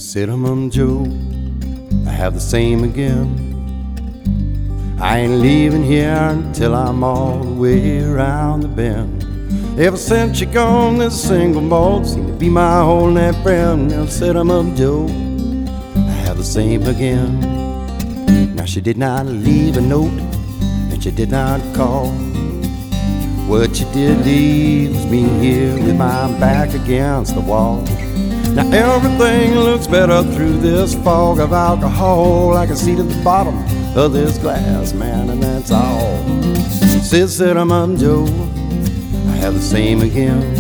Cinnamon Joe, I have the same again. I ain't leaving here until I'm all the way around the bend. Ever since you're gone, this single malt seemed to be my whole net friend. Now Cinnamon Joe, I have the same again. Now she did not leave a note, and she did not call. What she did leave was me here with my back against the wall. Now everything looks better through this fog of alcohol. I can see to the bottom of this glass, man, and that's all. Says Cinnamon Joe, I have the same again.